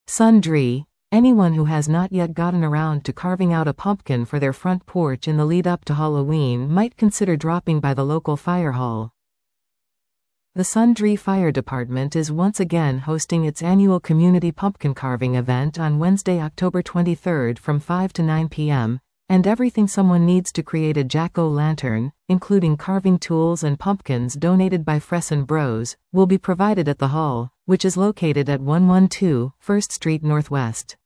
Sundry. Anyone who has not yet gotten around to carving out a pumpkin for their front porch in the lead up to Halloween might consider dropping by the local fire hall. The Sundry Fire Department is once again hosting its annual community pumpkin carving event on Wednesday, October 23 from 5 to 9 p.m., and everything someone needs to create a jack-o'-lantern, including carving tools and pumpkins donated by Fresson Bros, will be provided at the hall, which is located at 112 1st Street Northwest.